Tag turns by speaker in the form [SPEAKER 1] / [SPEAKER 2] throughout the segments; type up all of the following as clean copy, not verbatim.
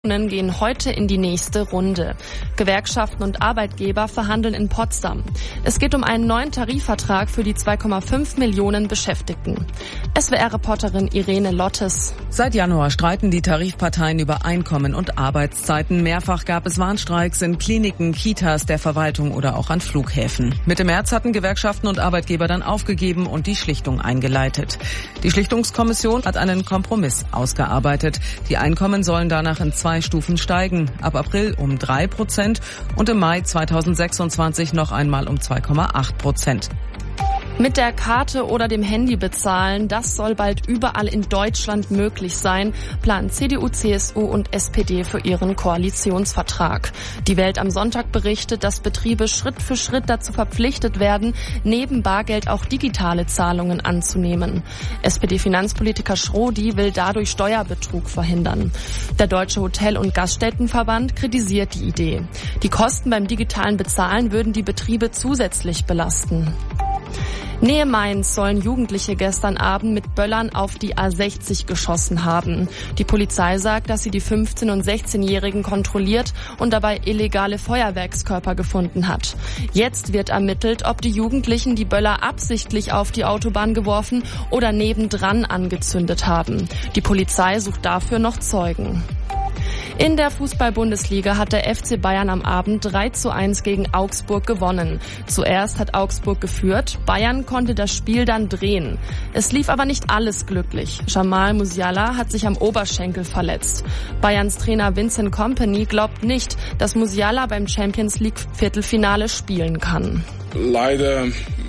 [SPEAKER 1] Gehen heute in die nächste Runde. Gewerkschaften und Arbeitgeber verhandeln in Potsdam. Es geht um einen neuen Tarifvertrag für die 2,5 Millionen Beschäftigten. SWR-Reporterin Irene Lottes.
[SPEAKER 2] Seit Januar streiten die Tarifparteien über Einkommen und Arbeitszeiten. Mehrfach gab es Warnstreiks in Kliniken, Kitas, der Verwaltung oder auch an Flughäfen. Mitte März hatten Gewerkschaften und Arbeitgeber dann aufgegeben und die Schlichtung eingeleitet. Die Schlichtungskommission hat einen Kompromiss ausgearbeitet. Die Einkommen sollen danach in 2 Stufen steigen. Ab April um 3% und im Mai 2026 noch einmal um 2,8%.
[SPEAKER 1] Mit der Karte oder dem Handy bezahlen, das soll bald überall in Deutschland möglich sein, planen CDU, CSU und SPD für ihren Koalitionsvertrag. Die Welt am Sonntag berichtet, dass Betriebe Schritt für Schritt dazu verpflichtet werden, neben Bargeld auch digitale Zahlungen anzunehmen. SPD-Finanzpolitiker Schrodi will dadurch Steuerbetrug verhindern. Der Deutsche Hotel- und Gaststättenverband kritisiert die Idee. Die Kosten beim digitalen Bezahlen würden die Betriebe zusätzlich belasten. Nähe Mainz sollen Jugendliche gestern Abend mit Böllern auf die A60 geschossen haben. Die Polizei sagt, dass sie die 15- und 16-Jährigen kontrolliert und dabei illegale Feuerwerkskörper gefunden hat. Jetzt wird ermittelt, ob die Jugendlichen die Böller absichtlich auf die Autobahn geworfen oder nebendran angezündet haben. Die Polizei sucht dafür noch Zeugen. In der Fußball-Bundesliga hat der FC Bayern am Abend 3:1 gegen Augsburg gewonnen. Zuerst hat Augsburg geführt, Bayern konnte das Spiel dann drehen. Es lief aber nicht alles glücklich. Jamal Musiala hat sich am Oberschenkel verletzt. Bayerns Trainer Vincent Kompany glaubt nicht, dass Musiala beim Champions-League-Viertelfinale spielen kann.
[SPEAKER 3] Leider,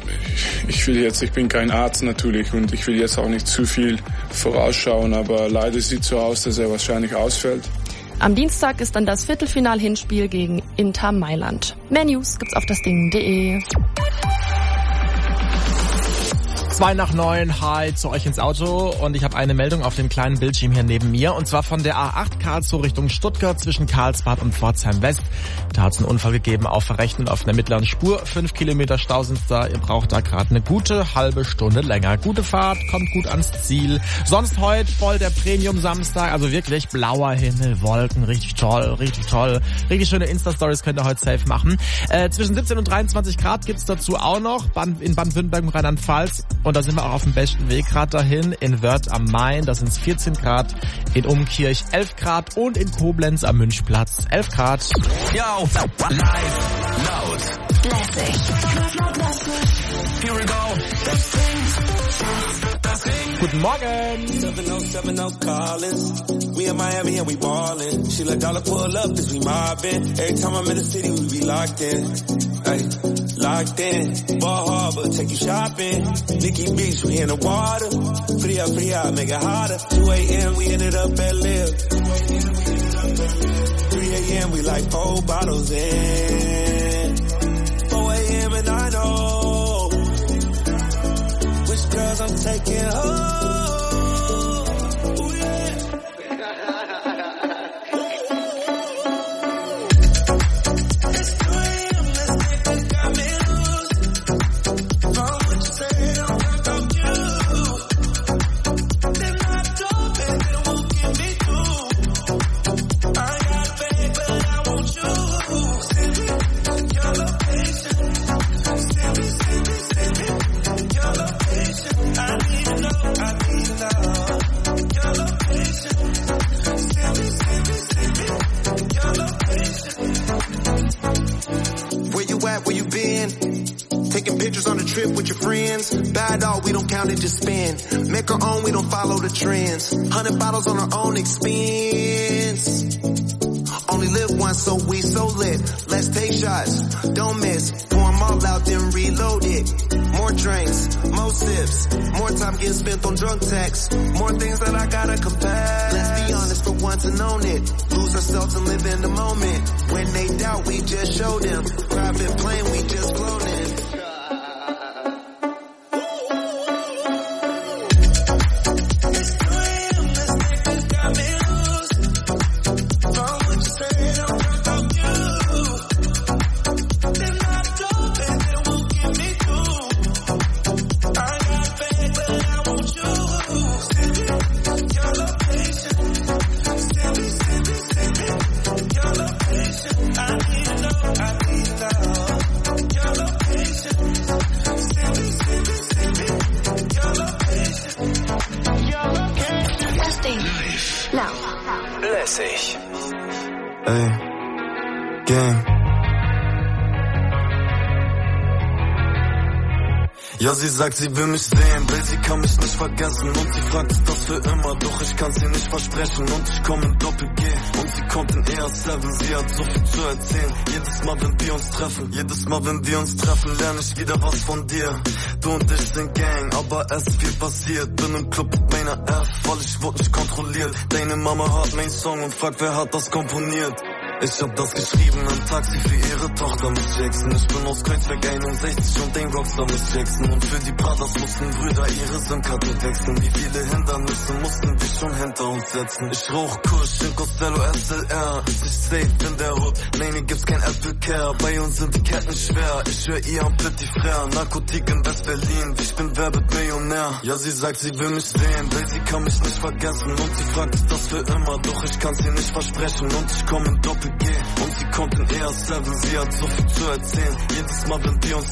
[SPEAKER 3] ich bin kein Arzt natürlich und ich will jetzt auch nicht zu viel vorausschauen, aber leider sieht es so aus, dass er wahrscheinlich ausfällt.
[SPEAKER 1] Am Dienstag ist dann das Viertelfinal-Hinspiel gegen Inter Mailand. Mehr News gibt's auf dasding.de.
[SPEAKER 4] 8:02, hi zu euch ins Auto und ich habe eine Meldung auf dem kleinen Bildschirm hier neben mir und zwar von der A8 Karlsruhe Richtung Stuttgart zwischen Karlsbad und Pforzheim West. Da hat es einen Unfall gegeben auf der rechten und auf der mittleren Spur. 5 Kilometer Stau sind da, ihr braucht da gerade eine gute halbe Stunde länger. Gute Fahrt, kommt gut ans Ziel. Sonst heute voll der Premium-Samstag, also wirklich blauer Himmel, Wolken, richtig toll. Richtig schöne Insta-Stories könnt ihr heute safe machen. Zwischen 17 und 23 Grad gibt's dazu auch noch in Baden-Württemberg und Rheinland-Pfalz. Und da sind wir auch auf dem besten Weg gerade dahin. In Wörth am Main, da sind es 14 Grad. In Umkirch 11 Grad und in Koblenz am Münchplatz 11 Grad.
[SPEAKER 5] Yo, live, laut, lässig. Here we go.
[SPEAKER 4] Guten Morgen.
[SPEAKER 6] 707 Collins. We in Miami and we ballin'. She let dollar pull up cause we mobbin'. Every time I'm in the city we be locked in. Ay, locked in. Ball Harbor, take you shopping. Nikki Beach, we in the water. Free out, make it hotter. 2 a.m. we ended up at Live. 3 a.m. we like 4 bottles in. 4 a.m. and I know which girls I'm taking home.
[SPEAKER 7] Just spend, make our own, we don't follow the trends. 100 bottles on our own expense. Only live once, so we so lit. Let's take shots, don't miss. Pour them all out, then reload it. More drinks, more sips, more time getting spent on drunk texts. More things that I gotta confess. Let's be honest for once and own it. Lose ourselves and live in the moment. When they doubt, we just show them. Private plane, we just flown in.
[SPEAKER 5] lässig.
[SPEAKER 8] Ey, Gang. Ja, sie sagt, sie will mich sehen, weil sie kann mich nicht vergessen. Und sie fragt, ist das für immer, doch ich kann sie nicht versprechen. Und ich komme in Doppel-G und sie kommt in ER7. Sie hat so viel zu erzählen, jedes Mal, wenn wir uns treffen, lerne ich wieder was von dir. Du und ich sind Gang, aber es ist viel passiert. Bin im Club mit meiner F, weil ich wurde nicht kontrolliert. Deine Mama hört meinen Song und fragt, wer hat das komponiert. Ich hab das geschrieben im Taxi für ihre Tochter Miss Jackson. Ich bin aus Kreuzberg 61 und den Rockstar Miss Jackson. Und für die Brothers mussten Brüder ihre SIM-Karte wechseln. Wie viele Hindernisse mussten wir schon hinter uns setzen. Ich rauch Kusch in Costello SLR. Ist ich safe in der Hood, nee, mir gibt's kein Apple Care. Bei uns sind die Ketten schwer, ich höre ihr am Petit Frère. Narkotik in West-Berlin, ich bin wer wird Millionär. Ja, sie sagt, sie will mich sehen, weil sie kann mich nicht vergessen. Und sie fragt, ist das für immer, doch ich kann sie nicht versprechen. Und ich komm in Doppel und sie kommt in ER7, sie hat so viel zu erzählen. Jedes Mal, wenn wir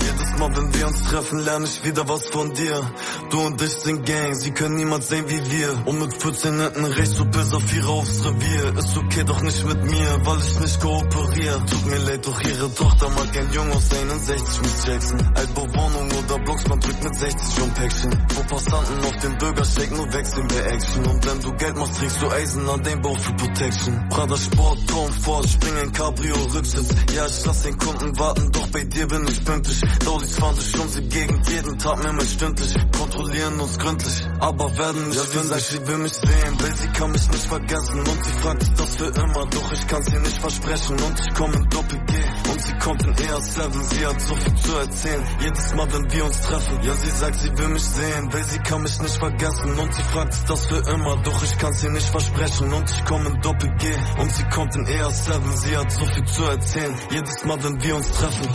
[SPEAKER 8] uns treffen, lerne ich wieder was von dir. Du und ich sind Gang, sie können niemals sehen wie wir. Und mit 14 hinten rechts, so bis auf ihre aufs Revier. Ist okay, doch nicht mit mir, weil ich nicht kooperiere. Tut mir leid, doch ihre Tochter mag ein Jung aus 61 Miss Jackson. Altbauwohnung oder Blocks, man drückt mit 60 schon Päckchen. Vor Passanten auf dem Bürgersteig, nur wechseln wir Action. Und wenn du Geld machst, trägst du Eisen an den Bauch für Protection. Prada Sport, Tom Ford, spring ein Cabrio, Rücksitz. Ja, ich lass den Kunden warten, doch bei dir bin ich pünktlich. Daulis fahren durch unsere Gegend, jeden Tag mehrmals stündlich. Kontrollieren uns gründlich, aber werden nicht fündig. Sie will mich sehen, weil sie kann mich nicht vergessen. Und sie fragt, ist das für immer, doch ich kann sie nicht versprechen. Und ich komm in Doppel-G und sie kommt in ER7. Sie hat so viel zu erzählen, jedes Mal, wenn wir uns treffen. Ja, sie sagt, sie will mich sehen, weil sie kann mich nicht vergessen. Und sie fragt, ist das für immer, doch ich kann sie nicht versprechen. Und ich komm in Doppel-G und sie kommt in ER7. Sie hat so viel zu erzählen, jedes Mal, wenn wir uns treffen.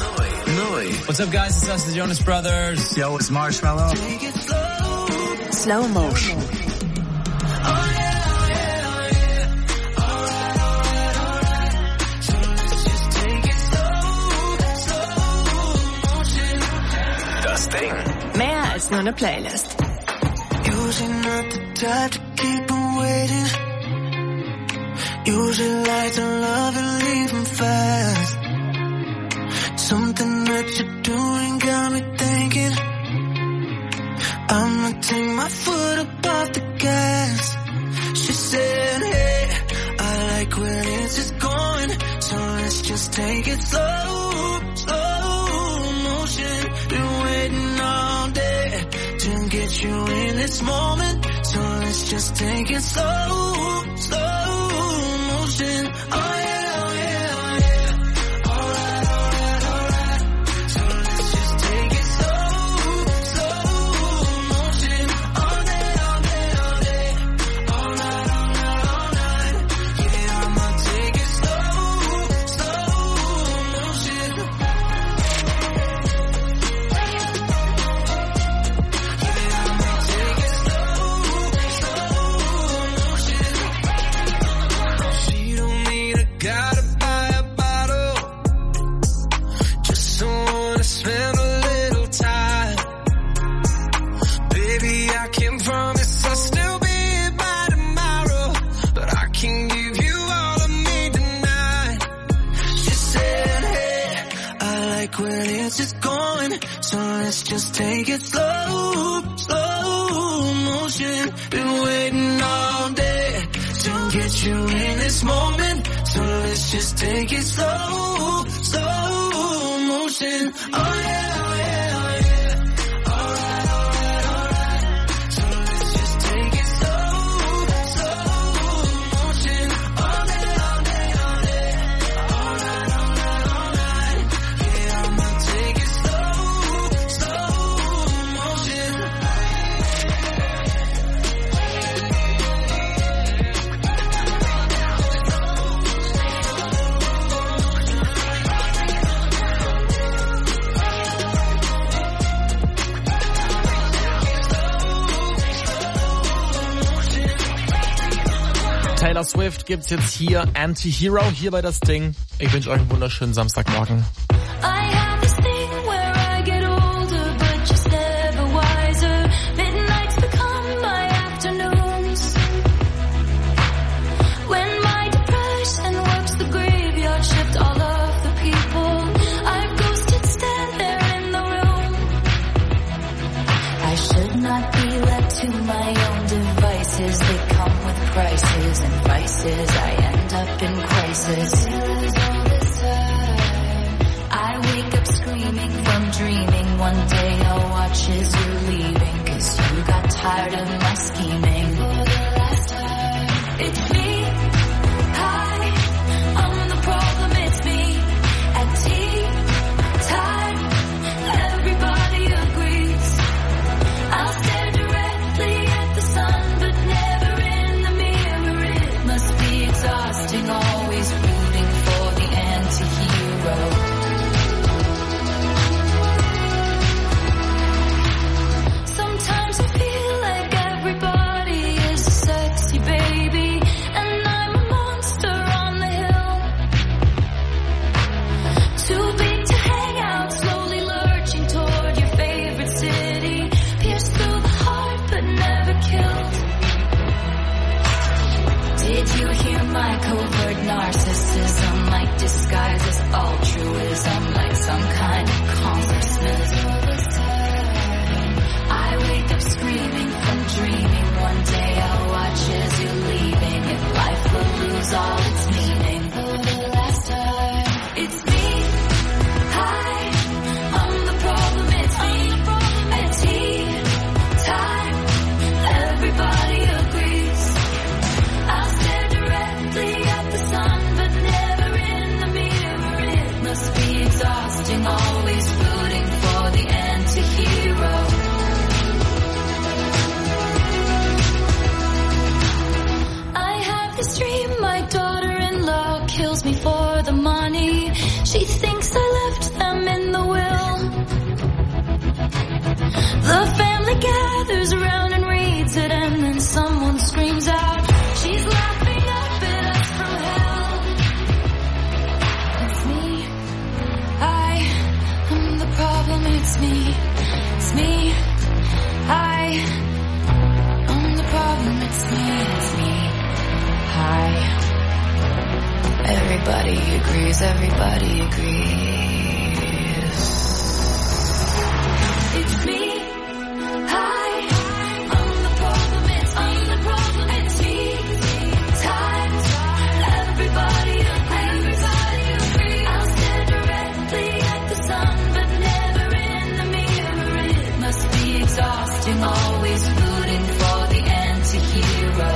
[SPEAKER 5] Neu.
[SPEAKER 9] What's up, guys? It's us, the Jonas Brothers.
[SPEAKER 10] Yo, it's Marshmallow.
[SPEAKER 11] Slow Motion.
[SPEAKER 5] Das Ding.
[SPEAKER 11] Mehr als nur eine Playlist.
[SPEAKER 12] Usually not the type to keep on waiting. Usually like to love and leave them fast. Something that you're doing got me thinking I'ma take my foot up off the gas. She said, hey, I like where this is going, so let's just take it slow, slow motion. Been waiting all day to get you in this moment, so let's just take it slow, slow motion. Oh yeah, oh yeah, oh yeah. Alright, alright, alright. So let's just take it slow, slow motion. All day, all day, all day. All night, all night, all night. Yeah, I'ma take it slow, slow motion. Yeah, I'ma take it slow, slow motion. She don't need a guy to buy a bottle, just someone to spend a little time. Baby, I can't promise I'll still be here by tomorrow, but I can give you all of me tonight. She said, hey, I like where this is going, so let's just take it slow, slow motion. Been waiting all day to get you in this moment, so let's just take it slow, slow motion. Oh yeah, oh yeah, oh yeah. Alright, alright, alright. So let's just take it slow, slow motion. All day, all day, all day. All night, all night, all night. Yeah, I'ma take it slow, slow motion.
[SPEAKER 4] Taylor Swift gibt's jetzt hier, Anti-Hero, hier bei das Ding. Ich wünsche euch einen wunderschönen Samstagmorgen.
[SPEAKER 13] I have this thing where I get older, but just never wiser. Midnights become my afternoons. When places, I end up in crisis. I wake up screaming from dreaming. One day I'll watch as you're leaving, 'cause you got tired of my scheming. It's me, hi, I'm the problem, it's me. At tea time, everybody agrees. I'll stare directly at the sun, but never in the mirror. It must be exhausting, always rooting for the anti-hero. Sometimes I feel like everybody is a sexy baby, and I'm a monster on the hill. Too big to hang out, slowly lurching toward your favorite city. Pierced through the heart, but never killed. Did you hear my covert narcissism? Like disguise as altruism, like some kind of consciousness. I wake up screaming from dreaming. One day I'll watch as you're leaving. If life will lose all its meaning. For the last time, it's me. Hi, I'm the problem, it's me. At tea time, everybody agrees. I'll stare directly at the sun, but never in the mirror. It must be exhausting, always rooting for the anti-hero. I have this dream, my daughter-in-law kills me for the money. She thinks I left them in the will. The family gathers around and reads it, and then someone screams out, she's laughing up at us from hell. It's me, I'm the problem, it's me. It's me, I'm the problem, it's me. It's me, everybody agrees, everybody agrees. It's me, I'm the problem, it's me. Time, everybody agrees. I'll stare directly at the sun, but never in the mirror. It must be exhausting, always rooting for the anti-hero.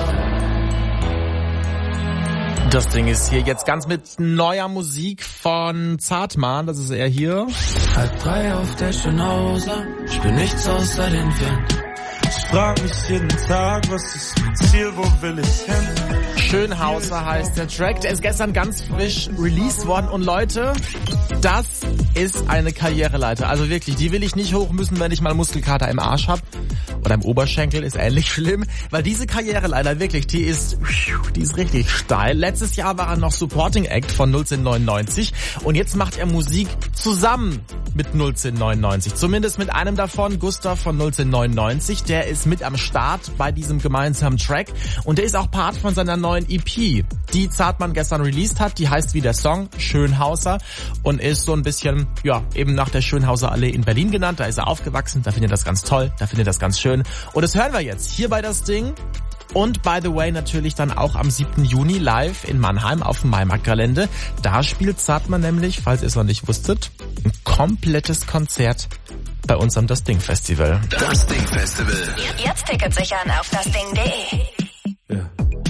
[SPEAKER 4] Das Ding ist hier jetzt ganz mit neuer Musik von Zartmann. Das ist er hier.
[SPEAKER 10] 2:30 auf der Schönhauser, spür nichts außer den Wind. Ich frag mich jeden Tag, was ist mein Ziel, wo will ich hin?
[SPEAKER 4] Schönhauser heißt der Track. Der ist gestern ganz frisch released worden. Und Leute, das ist eine Karriereleiter. Also wirklich, die will ich nicht hoch müssen, wenn ich mal Muskelkater im Arsch hab. Oder im Oberschenkel, ist ähnlich schlimm. Weil diese Karriereleiter wirklich, die ist richtig steil. Letztes Jahr war er noch Supporting Act von 01099. Und jetzt macht er Musik zusammen mit 01099. Zumindest mit einem davon, Gustav von 01099. Der ist mit am Start bei diesem gemeinsamen Track. Und der ist auch Part von seiner neuen EP, die Zartmann gestern released hat. Die heißt wie der Song, Schönhauser. Und ist so ein bisschen, ja, eben nach der Schönhauser Allee in Berlin genannt. Da ist er aufgewachsen. Da findet er das ganz toll. Da findet er das ganz schön. Und das hören wir jetzt hier bei das Ding. Und by the way natürlich dann auch am 7. Juni live in Mannheim auf dem Maimarkt-Gelände. Da spielt Zartmann nämlich, falls ihr es noch nicht wusstet, ein komplettes Konzert bei uns am Das Ding Festival.
[SPEAKER 5] Das Ding Festival.
[SPEAKER 11] Jetzt Tickets sichern auf dasding.de.
[SPEAKER 10] Ja.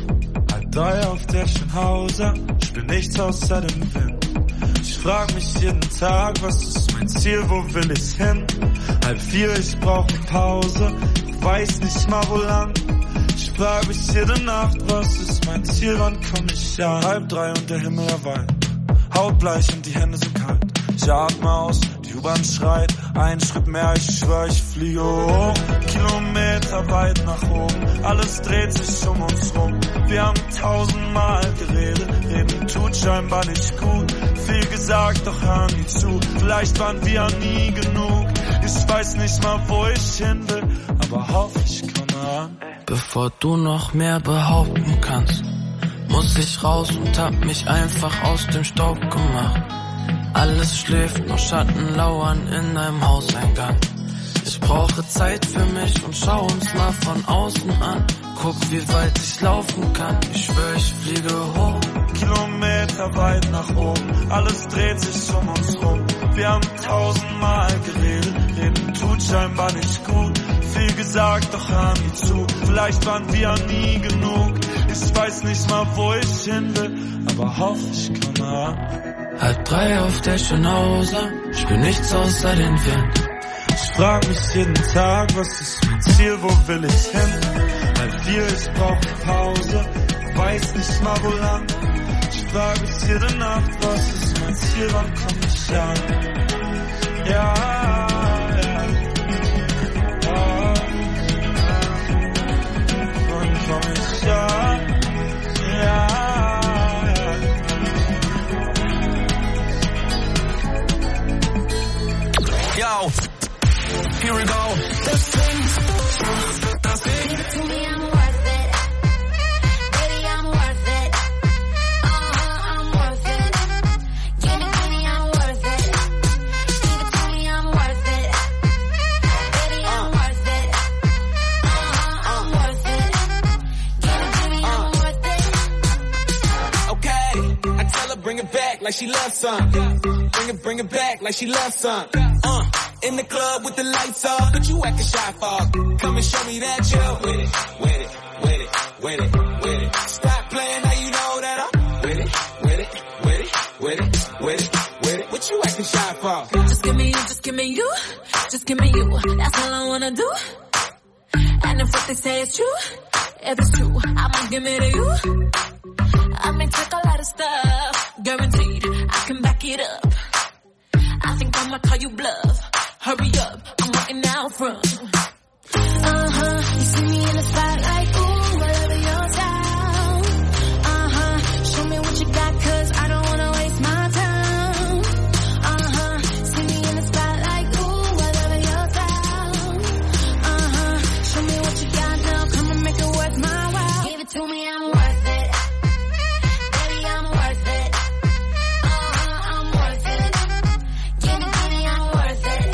[SPEAKER 10] 2:30 auf der Schönhauser, spür nichts außer dem Wind. Ich frag mich jeden Tag, was ist mein Ziel, wo will ich hin? 3:30, ich brauche Pause, weiß nicht mal wo lang. Ich frag mich jede Nacht, was ist mein Ziel, wann komm ich ja? 2:30 und der Himmel erweint, hautbleich und die Hände sind kalt. Ich atme aus, die U-Bahn schreit, ein Schritt mehr, ich schwör, ich fliege hoch. Kilometer weit nach oben, alles dreht sich um uns rum. Wir haben 1000-mal geredet, reden tut scheinbar nicht gut. Viel gesagt, doch hören nie zu, vielleicht waren wir nie genug. Ich weiß nicht mal, wo ich hin will, aber hoffe, ich komme an.
[SPEAKER 14] Bevor du noch mehr behaupten kannst, muss ich raus und hab mich einfach aus dem Staub gemacht. Alles schläft, nur Schatten lauern in einem Hauseingang. Ich brauche Zeit für mich und schau uns mal von außen an. Guck, wie weit ich laufen kann. Ich schwör, ich fliege hoch.
[SPEAKER 10] Kilometer weit nach oben, alles dreht sich um uns rum. Wir haben 1000-mal geredet, reden tut scheinbar nicht gut. Viel gesagt, doch hören nie zu. Vielleicht waren wir nie genug. Ich weiß nicht mal, wo ich hin will, aber hoffe, ich komme an.
[SPEAKER 14] 2:30 auf der Schnauze, spür nichts außer den Wind.
[SPEAKER 10] Ich frag mich jeden Tag, was ist mein Ziel, wo will ich hin? 3:30, ich brauch Pause, weiß nicht mal wo lang. Ich frag mich jede Nacht, was ist mein Ziel, wann komm ich an? Ja, wann komm ich an?
[SPEAKER 8] Yo, here we go.
[SPEAKER 12] Das Ding.
[SPEAKER 13] Give it to me, I'm worth it. Baby, I'm worth it. I'm worth it. Give it to me, I'm worth it. Give it to me, I'm worth it. Baby, I'm worth it. I'm worth it. Give it to me, I'm worth it.
[SPEAKER 15] Okay, I tell her bring it back like she loves some. Bring it back like she loves some. In the club with the lights off, but you acting shy for. Come and show me that you're with it, with it, with it, with it, with it. Stop playing, now you know that I'm with it, with it, with it, with it, with it, with it. What you acting shy for?
[SPEAKER 12] Just give me you, just give me you, just give me you. That's all I wanna do. And if what they say is true, if it's true, I'ma give it to you. I may take a lot of stuff, guaranteed I can back it up. I think I'ma call you bluff. Hurry up, I'm walking out front.
[SPEAKER 13] You see me in the spotlight, ooh, I love your style. Show me what you got, cause I don't wanna waste my time. See me in the spotlight, ooh, I love your style. Show me what you got now, come and make it worth my while. Give it to me, I'm worth it. Baby, I'm worth it. I'm worth it. Give it to me, I'm worth it.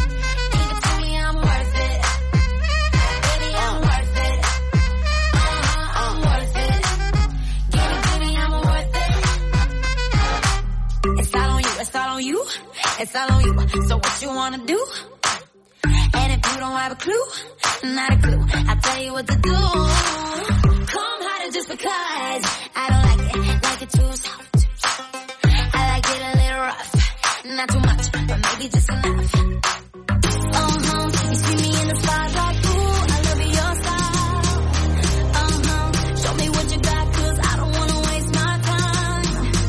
[SPEAKER 12] It's all on you, so what you wanna do? And if you don't have a clue, not a clue, I'll tell you what to do. Come harder just because I don't like it too soft. I like it a little rough, not too much, but maybe just enough. You see me in the spotlight, ooh, I love your style. Show me what you got, cause I don't wanna waste my time.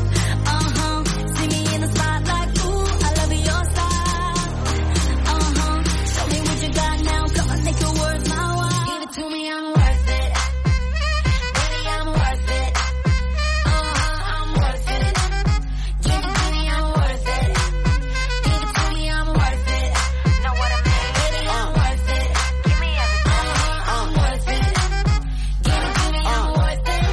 [SPEAKER 12] See me in the spotlight, ooh, I love your style. Show me what you got now, come on, make it worth my while. Give it to me, I'm worth it. Baby, I'm worth it. I'm worth it. Give it to me, I'm worth it. Give it to me, I'm worth it. Know what I mean? Baby, I'm worth it. Give me everything. I'm worth it. Give it to me, I'm worth it.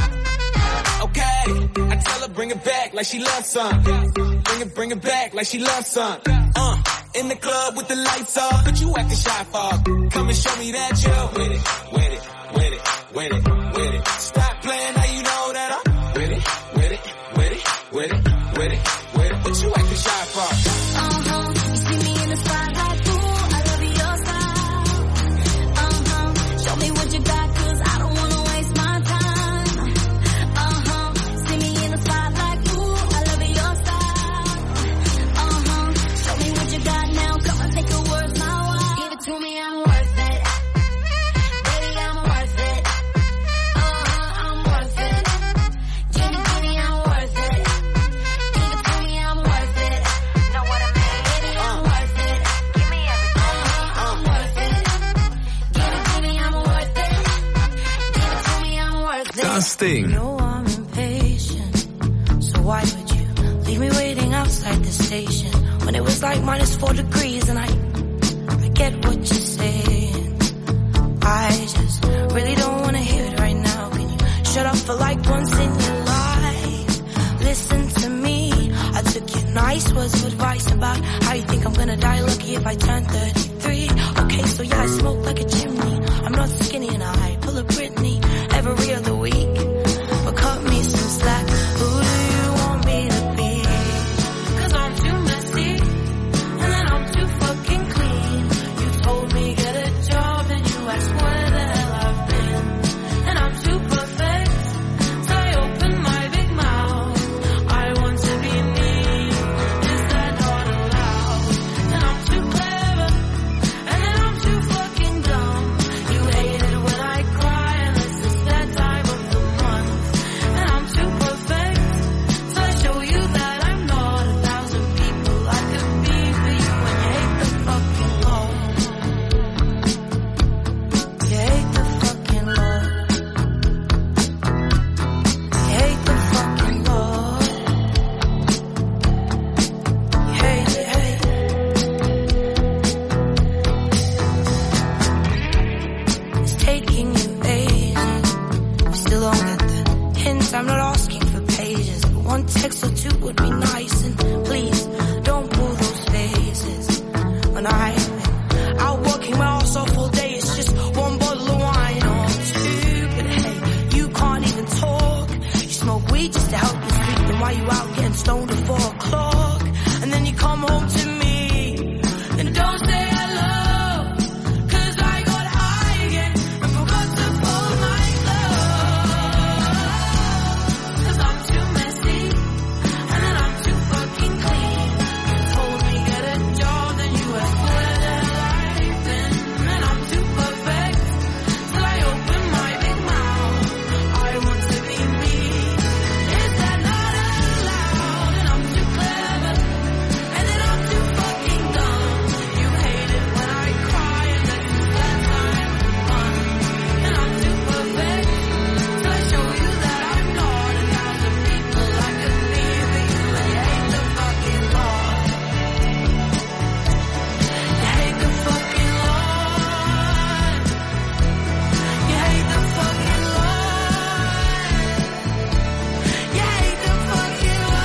[SPEAKER 15] Okay, I tell her bring it back like she loves some. Bring it back like she loves some. In the club with the lights off, but you acting shy for. Come and show me that you're with it, with it, with it, with it, with it. Stop playing, now you know that I'm with it, with it, with it, with it, with it, with it. What you acting shy for?
[SPEAKER 13] You see me in the spotlight, ooh, I love your style. Show me what you got, cause I don't wanna waste my time. See me in the spotlight, ooh, I love your style. Show me what you got now, come on, make it worth my while. Give it to me, I'm worth it. Baby, I'm worth it. I'm worth it. Give it to me, I'm worth it. Give it to me, I'm worth it.
[SPEAKER 12] Know what I mean?
[SPEAKER 13] Baby, I'm worth it.
[SPEAKER 12] Give me everything.
[SPEAKER 13] I'm worth it. Give it to me, I'm worth it. Give it to me, I'm worth it.
[SPEAKER 8] Das Ding.
[SPEAKER 16] You know I'm impatient, so why would you leave me waiting outside the station when it was like -4 degrees? And I get what you're saying. I just really don't wanna hear it right now. Can you shut up for like once in your life? Listen to me. I took your nice words of advice about how you think I'm gonna die lucky if I turn 33. Okay, so yeah, I smoke like a chimney. I'm not skinny and I pull a Britney. text or two would be nice. And please, don't pull those faces. When I'm working my ass off all day, it's just one bottle of wine. Oh, stupid, hey, you can't even talk. You smoke weed just to help you sleep. Then why you out getting stoned at 4 o'clock? And then you come home to me and don't say hello, 'cause I got high again and forgot to pull my clothes. 'Cause I'm too messy and then I'm too fucking clean. You told me get a job, then you asked where the life been. And I'm too perfect till I open my big mouth. I want to be me. Is that not allowed? And I'm too clever and then I'm too fucking dumb. You hate it when I cry and then you let time run. And I'm too perfect till I show you that I'm not. And now the people like a thief and you hate the fucking law. You hate the fucking law. You hate the fucking law. You hate the fucking law.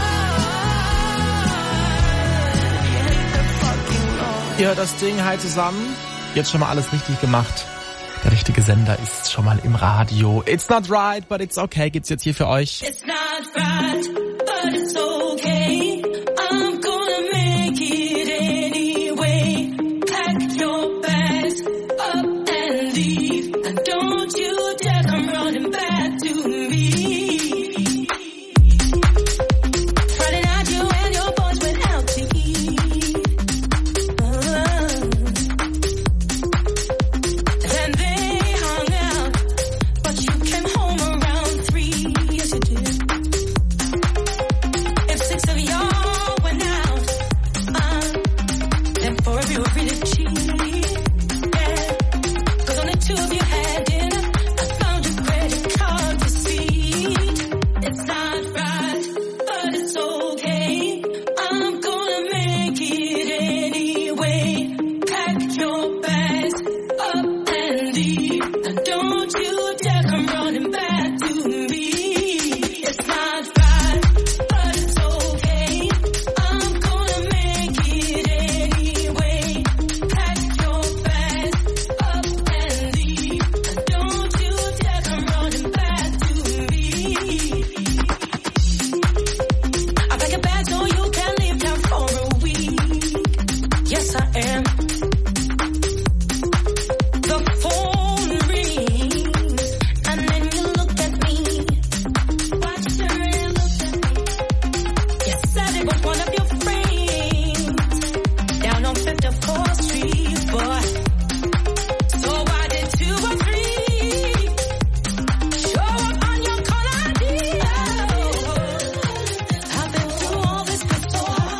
[SPEAKER 16] You hate the fucking law.
[SPEAKER 4] Ihr hört das Ding, hi zusammen. Jetzt schon mal alles richtig gemacht. Der richtige Sender ist schon mal im Radio. It's not right, but it's okay. Gibt's jetzt hier für euch.
[SPEAKER 16] It's not right, but it's okay. I'm gonna make it anyway. Pack your bags up and leave. And don't you dare come running back to me. Friday night you and your boys went out to eat. And they hung out, but you came home around 3. Yes, you did. If 6 of y'all went out, then 4 of you were really cheap. Yeah, 'cause only 2 of you had dinner. I found your credit card receipt. It's not right, but it's okay. I'm gonna make it anyway. Pack your bags up and leave. And don't you dare come running back to me. It's not right, but it's okay. I'm gonna make it anyway. Pack your bags up and leave. And don't you dare come running back to me. I pack a bag so you can leave town for a week. Yes, I am. The phone rings and then you look at me. Why you turn and look at me? You said it was one of your friends down on 54th Street, boy. So why did 2 or 3 show up on your call ID? I've been through all this before.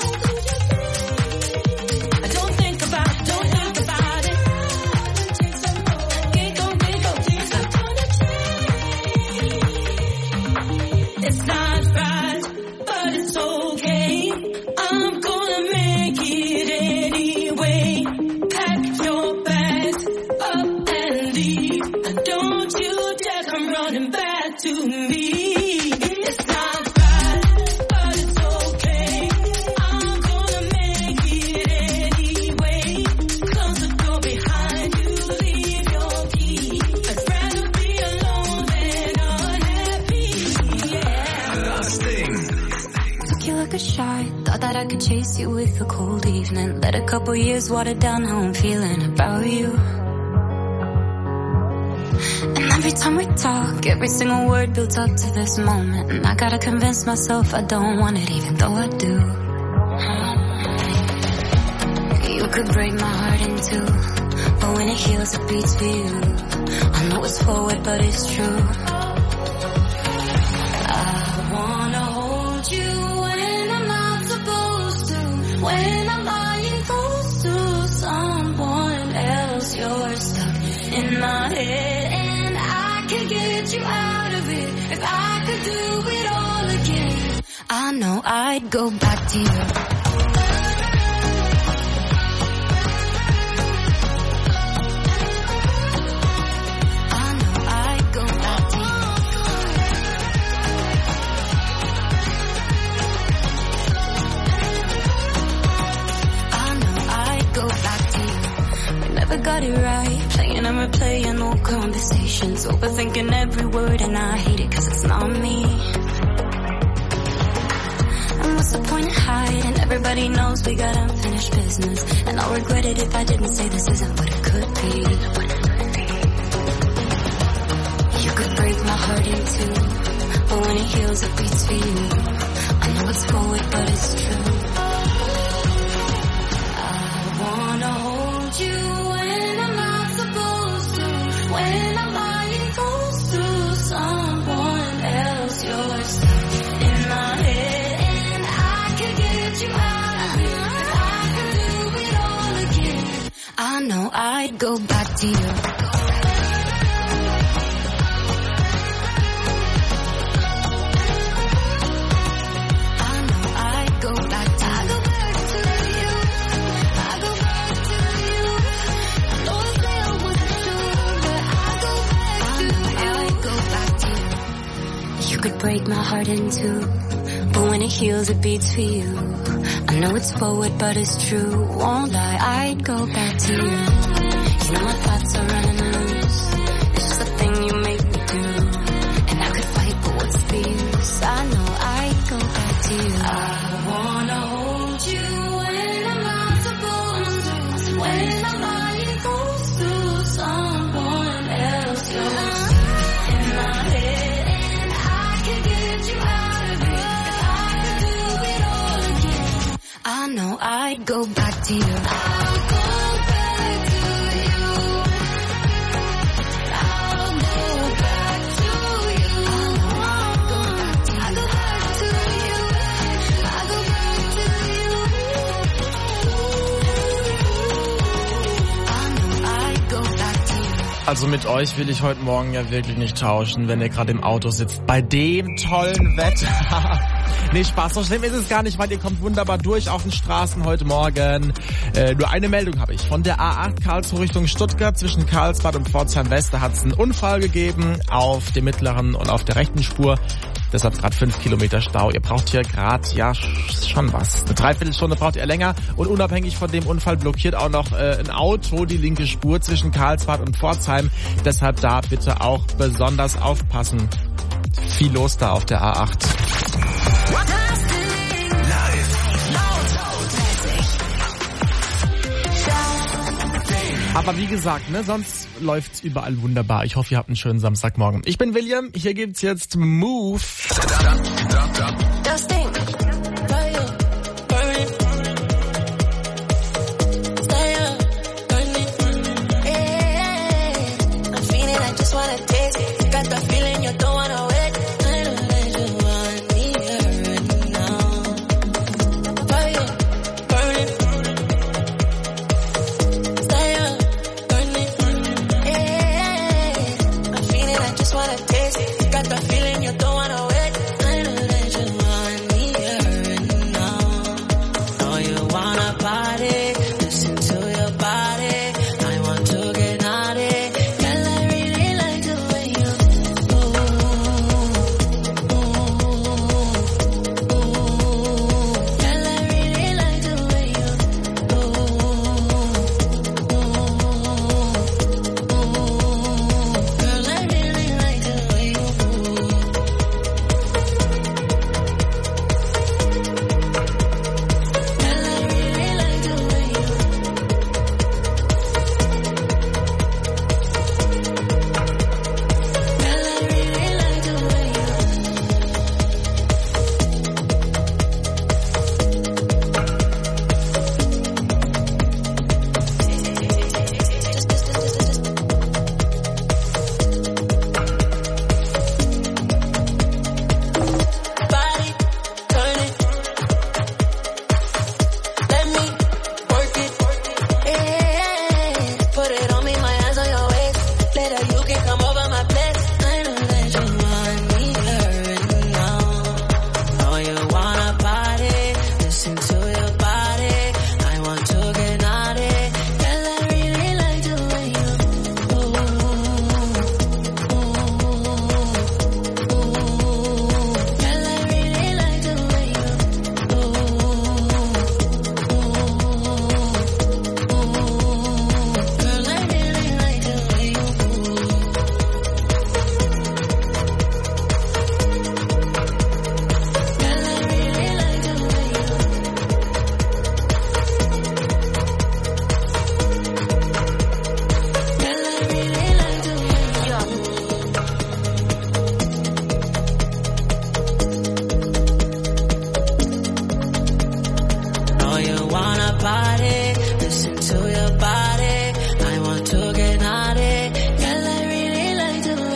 [SPEAKER 16] Don't think about it, don't think about it. Giggle, giggle, things are gonna change. It's not right, but it's okay. I'm gonna make it anyway. Pack your bags up and leave. And don't you dare come running back to me. It's not right, but it's okay. I'm gonna make it anyway. Close the door behind you, leave your key. I'd rather be alone than unhappy. Yeah.
[SPEAKER 5] Das Ding.
[SPEAKER 13] Took you like a shot, thought that I could chase you with a cold evening. Let a couple years water down how I'm feeling about you. And every time we talk, every single word builds up to this moment. And I gotta convince myself I don't want it, even though I do. You could break my heart in two, but when it heals, it beats for you. I know it's forward, but it's true. I wanna hold you when I'm not supposed to, when I'm lying close to someone else. You're stuck in my head and I can get you out of it. If I could do it all again, I know I'd go back to you.
[SPEAKER 16] got it right. Playing and replaying old conversations, overthinking every word, and I hate it 'cause it's not me. And what's the point of hiding? Everybody knows we got unfinished business, and I'll regret it if I didn't say this isn't what it could be. You could break my heart in two, but when it heals it beats for you. I know it's forward but it's true. I wanna hold you when I'm not supposed to, when I'm lying close to someone else. You're stuck in my head and I can get you out of here. I can do it all again. I know I'd go back to you. Could break my heart in two, but when it heals it beats for you. I know it's forward but it's true, won't lie, I'd go back to you. You know my thoughts are running loose, it's just a thing you make me do. And I could fight but what's the use, I know I'd go back to you. I wanna hold you when I'm not supposed to, when I'm lying close to someone else. You're in my head, I know I'd go back to you. I'll go back to you. I'll go back to you. I'll go back to you. I'll go back to you. I'll go back to you. I know I'd go back to you.
[SPEAKER 4] Also mit euch will ich heute Morgen ja wirklich nicht tauschen, wenn ihr gerade im Auto sitzt. Bei dem tollen Wetter. Nee, Spaß, so schlimm ist es gar nicht, weil ihr kommt wunderbar durch auf den Straßen heute Morgen. Nur eine Meldung habe ich. Von der A8 Karlsruhe Richtung Stuttgart zwischen Karlsbad und Pforzheim West, da hat es einen Unfall gegeben auf der mittleren und auf der rechten Spur. Deshalb gerade 5 Kilometer Stau. Ihr braucht hier gerade, ja, schon was. Eine Dreiviertelstunde braucht ihr länger. Und unabhängig von dem Unfall blockiert auch noch ein Auto die linke Spur zwischen Karlsbad und Pforzheim. Deshalb da bitte auch besonders aufpassen. Viel los da auf der A8. Aber wie gesagt, ne, sonst läuft's überall wunderbar. Ich hoffe, ihr habt einen schönen Samstagmorgen. Ich bin William, hier gibt's jetzt Move.
[SPEAKER 16] Das Ding.
[SPEAKER 17] Got the feeling you don't wanna wait.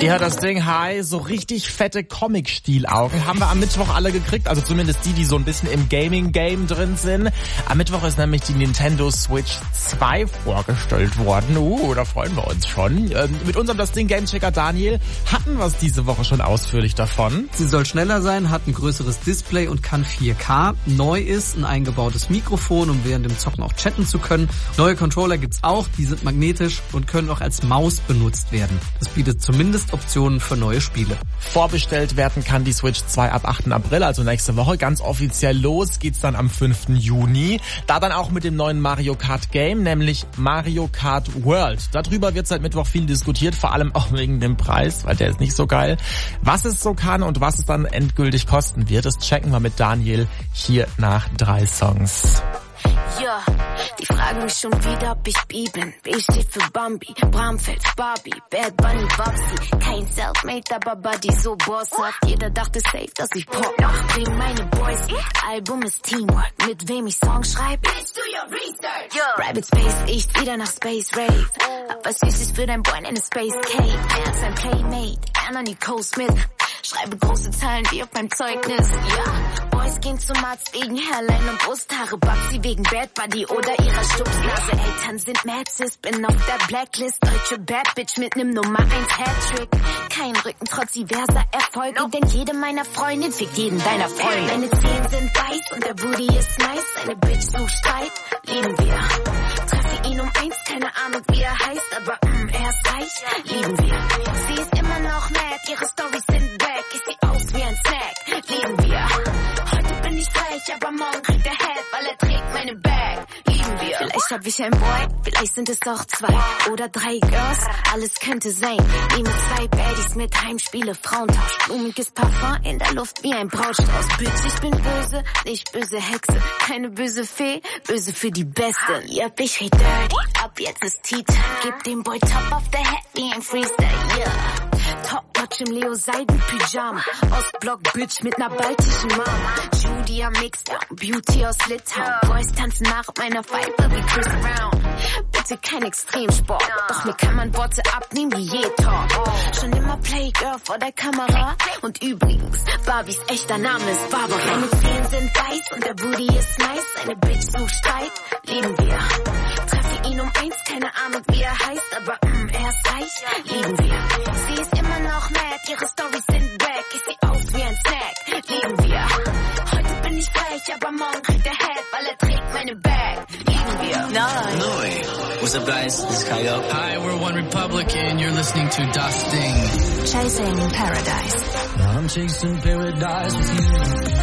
[SPEAKER 4] Ihr hört das Ding, hi, so richtig fette Comic-Stil-Augen haben wir am Mittwoch alle gekriegt, also zumindest die so ein bisschen im Gaming-Game drin sind. Am Mittwoch ist nämlich die Nintendo Switch 2 vorgestellt worden. Da freuen wir uns schon. Mit unserem Das Ding Gamechecker Daniel hatten wir es diese Woche schon ausführlich davon.
[SPEAKER 17] Sie soll schneller sein, hat ein größeres Display und kann 4K. Neu ist ein eingebautes Mikrofon, um während dem Zocken auch chatten zu können. Neue Controller gibt's auch, die sind magnetisch und können auch als Maus benutzt werden. Das bietet zumindest Optionen für neue Spiele.
[SPEAKER 4] Vorbestellt werden kann die Switch 2 ab 8. April, also nächste Woche. Ganz offiziell los geht's dann am 5. Juni. Da dann auch mit dem neuen Mario Kart Game, nämlich Mario Kart World. Darüber wird seit Mittwoch viel diskutiert, vor allem auch wegen dem Preis, weil der ist nicht so geil. Was es so kann und was es dann endgültig kosten wird, das checken wir mit Daniel hier nach 3 Songs.
[SPEAKER 16] Ja, die fragen mich schon wieder, ob ich B bin. B steht für Bambi, Bramfeld, Barbie, Bad Bunny, Babsi. Kein Selfmade, aber Buddy so bosshaft. Jeder dachte safe, dass ich Pop mach. Bring meine Boys mit, Album ist Teamwork. Mit wem ich Songs schreibe, bitch, do your research. Yo. Rabbit Space, ich wieder nach Space Rave. Hab was Süßes für dein Boy in eine Space Cave. Er ist ein Playmate, Anna Nicole Smith. Schreibe große Zahlen wie auf meinem Zeugnis. Ja, Boys gehen zum Arzt wegen Hairline und Brusthaare. Babsi wegen Bad Buddy oder ihrer Stupsnase. Eltern sind mad sis, bin auf der Blacklist. Deutsche Bad Bitch mit nem Nummer 1 Hattrick. Kein Rücken trotz diverser Erfolge, denn jede meiner Freundinnen fickt jeden deiner Freunde. Meine Zehen sind weiß und der Booty ist nice. Eine Bitch sucht Streit, lieben wir. Treffe ihn um 1, keine Ahnung wie er heißt, aber er ist reich, lieben wir. Sie ist immer noch mad, ihre Storys sind back. Ich seh aus wie ein Snack, lieben wir. Heute bin ich frech, aber morgen kriegt er Head, weil er trägt meine Bag, lieben wir. Vielleicht hab ich ein Boy, vielleicht sind es auch 2 oder 3 Girls, alles könnte sein. Nehme 2 Baddies mit, Heimspiele, Frauentausch, blumiges Parfum in der Luft wie ein Brautstrauß. Bitch, ich bin böse, nicht böse Hexe, keine böse Fee, böse für die Beste. Yep, ich rede dirty, ab jetzt ist Tea-Time. Gib dem Boy Top auf der Head wie ein Freestyle, yeah. Top-Notch im Leo-Seiden-Pyjama. Ostblock Bitch mit ner baltischen Mama. Judy am Mixdown, Beauty aus Litauen. Boys tanzen nach meiner Pfeife wie Chris Brown. Bitte kein Extremsport, doch mir kann man Worte abnehmen wie Talk. Schon immer Playgirl vor der Kamera. Und übrigens, Barbies echter Name ist Barbara. Meine Zehen sind weiß und der Booty ist nice. Eine Bitch sucht Streit, lieben wir. Treffe ihn um 1, keine Ahnung wie er heißt, aber er ist reich, lieben wir. Sie ist immer noch mad, ihre Storys sind back. Ich seh aus wie ein Snack, lieben wir. Heute bin ich frech, aber morgen kriegt er Head, weil er trägt meine Bag, lieben wir.
[SPEAKER 5] Neu. What's up, guys? This is Kyle.
[SPEAKER 9] Hi, we're One Republic and you're listening to Das Ding.
[SPEAKER 11] Chasing Paradise.
[SPEAKER 9] I'm chasing paradise with you.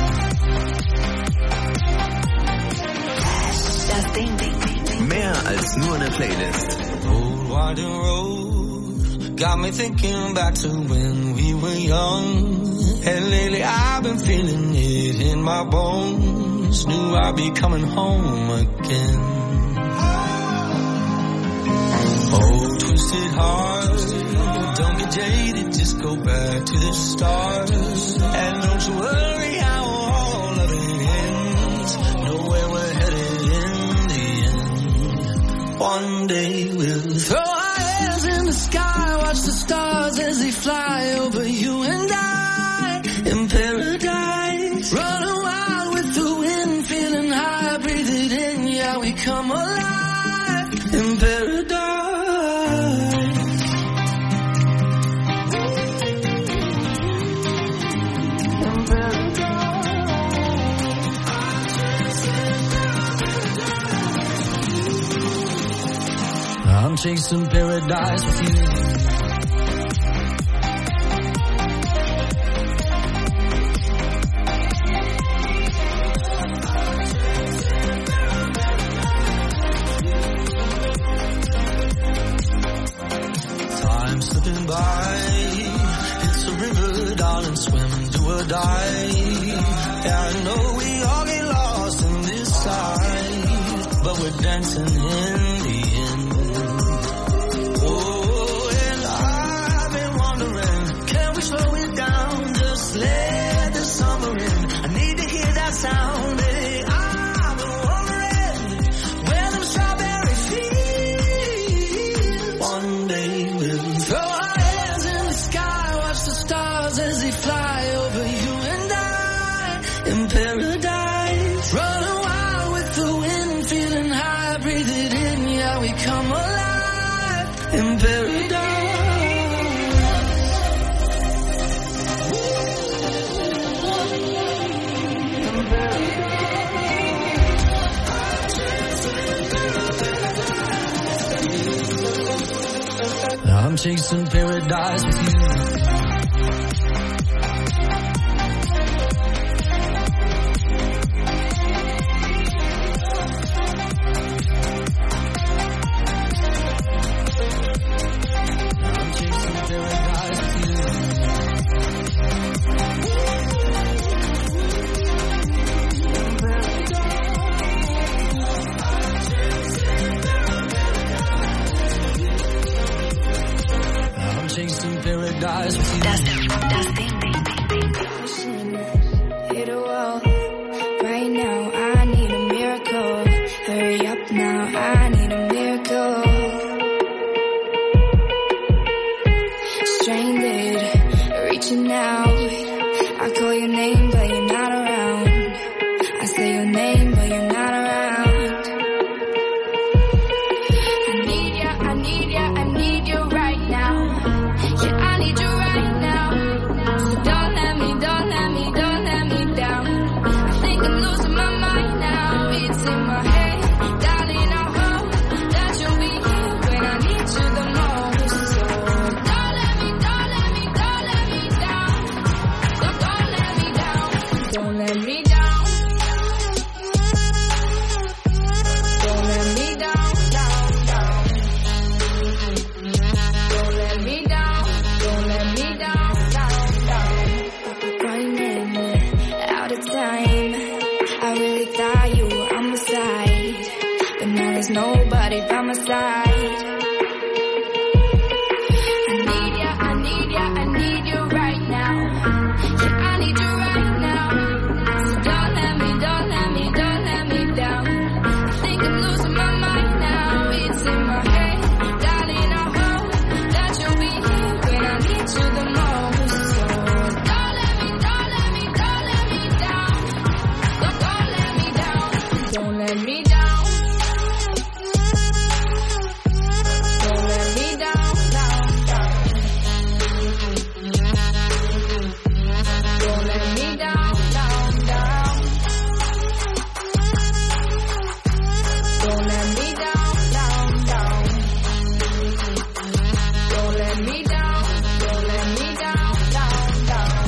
[SPEAKER 11] Das Ding.
[SPEAKER 5] Mehr als nur eine Playlist.
[SPEAKER 10] Old winding road got me thinking back to when we were young. And lately I've been feeling it in my bones. Knew I'd be coming home again. Oh, twisted heart, don't get jaded, just go back to the start. And don't you worry how all of it ends. Know where we're headed in the end. One day we'll
[SPEAKER 14] throw our hands in the sky, watch the stars as they fly over you and I in paradise. Running wild with the wind, feeling high, breathe it in, yeah, we come alive in paradise.
[SPEAKER 9] I'm chasing paradise with you.
[SPEAKER 10] Time slipping by, it's a river, darling, swim, do or die. Yeah, I know we all get lost in this side, but we're dancing in the end. Oh, and I've been wondering, can we slow it down, just let the summer in. I need to hear that sound, baby. I've been wondering where them strawberries feel. One day we'll
[SPEAKER 14] throw our hands in the sky, in paradise. Running wild with the wind, feeling high, breathe it in, yeah, we come alive in paradise. I'm chasing paradise with you.
[SPEAKER 16] Hit a wall. Right now, I need a miracle. Hurry up now, I need a miracle. Stranded, reaching out. I call your name, but you're not around. I say your name, but you're not around. I need ya, I need ya, I need you right now. Yeah, I need you right now. So don't let me down. I think I'm losing my mind now. It's in my head, darling. I hope that you'll be here when I need you the most. So don't let me down. So don't let me down. Don't let me down. Don't let me down, down. Don't let me down. Don't let me down, down. Running out of time. I really thought you were on my side, but now there's nobody by my side. I need ya, I need ya, I need you right now. Yeah, I need you right now. So don't let me down. I think I'm losing my mind now. It's in my head, darling. I hope that you'll be here when I need you the most. So don't let me down. So don't let me down. Don't let me down. Don't let me down, down. Don't let me down, down. Don't let me down, down. Don't let me down, down.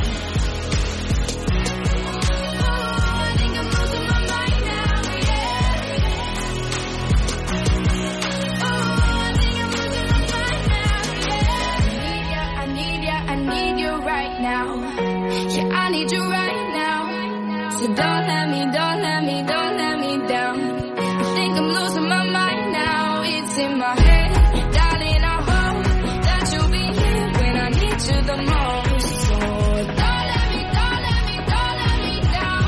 [SPEAKER 16] I think I'm losing my mind now, yeah. I think I'm losing my mind now, yeah. I need you right now. Yeah, I need you right now. So don't let me down. I think I'm losing my mind now. It's in my head, darling. I hope that you'll be here when I need you the most. So don't let me down. Don't let me down.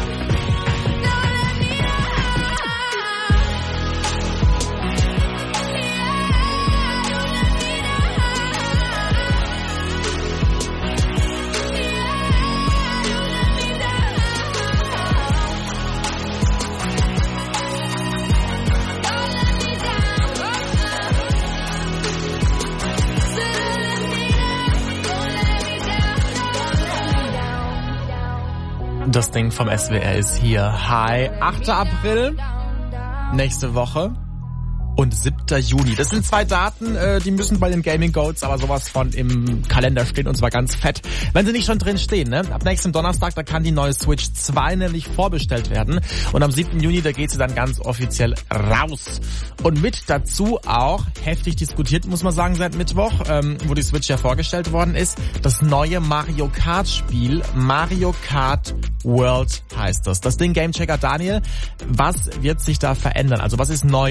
[SPEAKER 4] Das Ding vom SWR ist hier. Hi, 8. April, nächste Woche und 7. Juni. Das sind zwei Daten, die müssen bei den Gaming Goats aber sowas von im Kalender stehen, und zwar ganz fett. Wenn sie nicht schon drin stehen, ne? Ab nächstem Donnerstag, da kann die neue Switch 2 nämlich vorbestellt werden. Und am 7. Juni, da geht sie dann ganz offiziell raus. Und mit dazu auch, heftig diskutiert, muss man sagen, seit Mittwoch, wo die Switch ja vorgestellt worden ist, das neue Mario Kart Spiel. Mario Kart World heißt das. Das Ding Gamechecker Daniel, was wird sich da verändern? Also was ist neu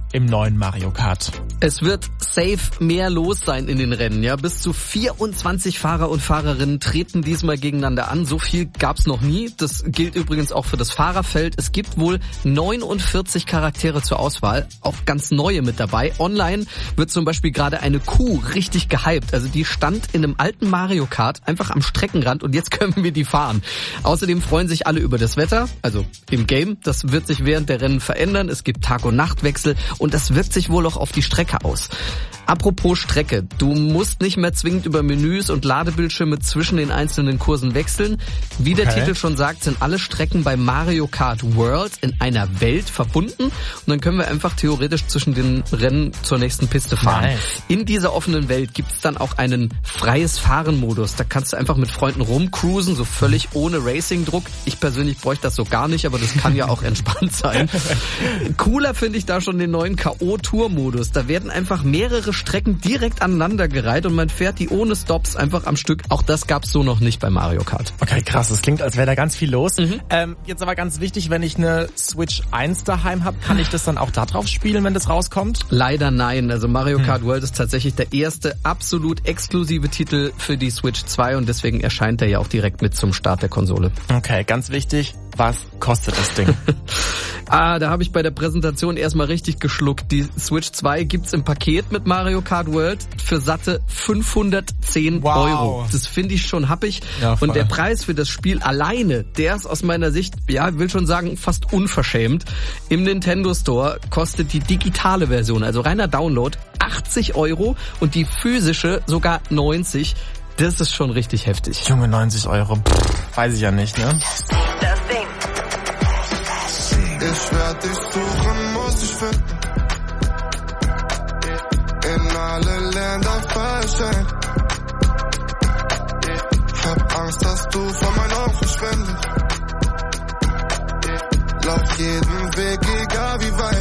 [SPEAKER 4] im neuen Mario Kart?
[SPEAKER 17] Es wird safe mehr los sein in den Rennen, ja. Bis zu 24 Fahrer und Fahrerinnen treten diesmal gegeneinander an. So viel gab's noch nie. Das gilt übrigens auch für das Fahrerfeld. Es gibt wohl 49 Charaktere zur Auswahl, auch ganz neue mit dabei. Online wird zum Beispiel gerade eine Kuh richtig gehypt. Also die stand in einem alten Mario Kart einfach am Streckenrand und jetzt können wir die fahren. Außerdem freuen sich alle über das Wetter, also im Game. Das wird sich während der Rennen verändern. Es gibt Tag- und Nachtwechsel und das wirkt sich wohl auch auf die Strecke aus. Apropos Strecke, du musst nicht mehr zwingend über Menüs und Ladebildschirme zwischen den einzelnen Kursen wechseln. Wie der Titel schon sagt, sind alle Strecken bei Mario Kart World in einer Welt verbunden und dann können wir einfach theoretisch zwischen den Rennen zur nächsten Piste fahren. Nice. In dieser offenen Welt gibt es dann auch einen freies Fahren-Modus. Da kannst du einfach mit Freunden rumcruisen, so völlig ohne Racing-Druck. Ich persönlich bräuchte das so gar nicht, aber das kann ja auch entspannt sein. Cooler finde ich da schon den neuen K.O.-Tour-Modus. Da werden einfach mehrere Strecken direkt aneinandergereiht und man fährt die ohne Stops einfach am Stück. Auch das gab's so noch nicht bei Mario Kart.
[SPEAKER 4] Okay, krass. Das klingt, als wäre da ganz viel los. Jetzt aber ganz wichtig, wenn ich eine Switch 1 daheim habe, kann ich das dann auch da drauf spielen, wenn das rauskommt?
[SPEAKER 17] Leider nein. Also Mario Kart World ist tatsächlich der erste absolut exklusive Titel für die Switch 2 und deswegen erscheint er ja auch direkt mit zum Start der Konsole.
[SPEAKER 4] Okay, ganz wichtig. Was kostet das Ding?
[SPEAKER 17] Da habe ich bei der Präsentation erstmal richtig geschluckt. Die Switch 2 gibt's im Paket mit Mario Kart World für satte 510 Euro. Das finde ich schon happig. Ja, und der Preis für das Spiel alleine, der ist aus meiner Sicht, ja, will schon sagen, fast unverschämt. Im Nintendo Store kostet die digitale Version, also reiner Download, 80 Euro und die physische sogar 90. Das ist schon richtig heftig.
[SPEAKER 4] Junge, 90 Euro. Weiß ich ja nicht, ne?
[SPEAKER 7] Das Ding. Ich werd dich suchen, muss ich finden. In alle Länder verschenken. Hab Angst, dass du von meinen Augen verschwindest. Lauf jeden Weg, egal wie weit.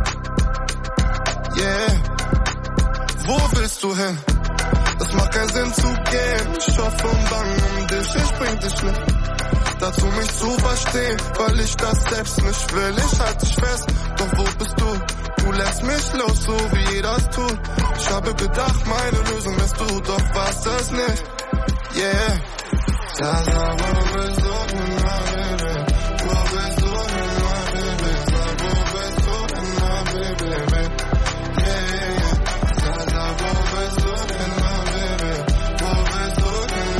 [SPEAKER 7] Yeah. Wo willst du hin? Das macht keinen Sinn zu gehen. Ich hoffe und bange um dich, ich bring dich nicht dazu, mich zu verstehen, weil ich das selbst nicht will. Ich halte dich fest, doch wo bist du? Du lässt mich los, so wie jeder es tut. Ich habe gedacht, meine Lösung wärst du, doch warst es nicht. Yeah. Das aber bist du, wo bist du, wo bist du, baby? Yeah. Das aber bist du, wo bist du,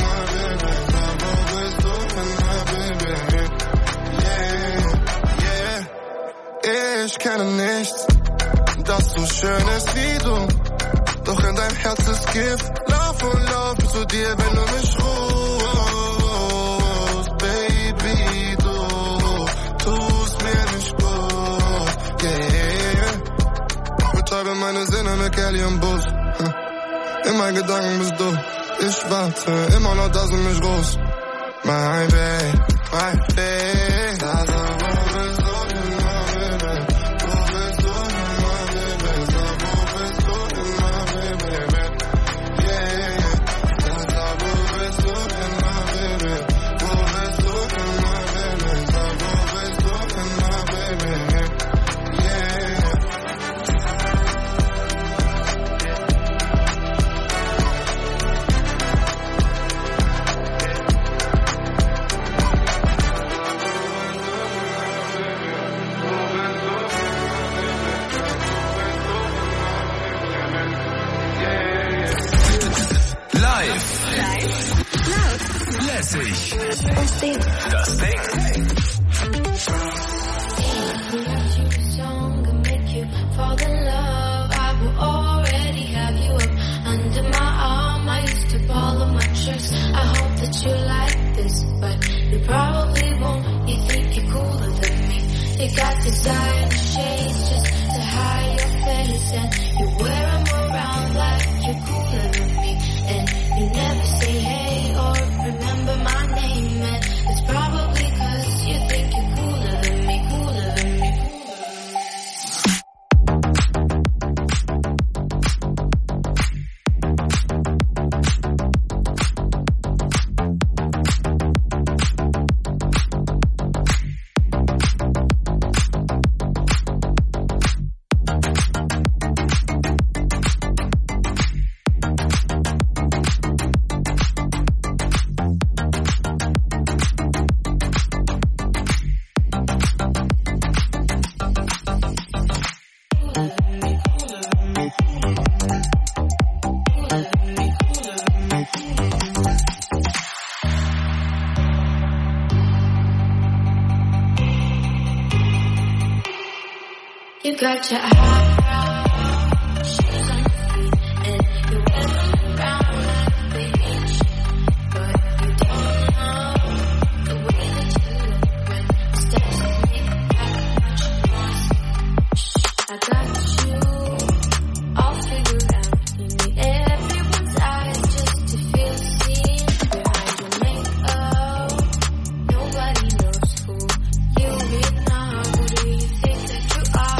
[SPEAKER 7] ich kenne nichts, das so schön ist wie du. Doch in deinem Herz ist Gift. Lauf und lauf zu dir, wenn du mich rufst. Baby, du tust mir nicht gut. Yeah. Betäube meine Sinne mit Kelly und Bus. In meinen Gedanken bist du. Ich warte immer noch, dass du mich rufst. My baby, my baby. Das bist du.
[SPEAKER 12] Das Ding.
[SPEAKER 16] You got your high shoes on your feet and you're wearing around like a beach, but you don't know the way that you look when the steps you make I got you all figured out. You need everyone's eyes just to feel seen behind your makeup. Nobody knows who you really are. Who do you think that you are?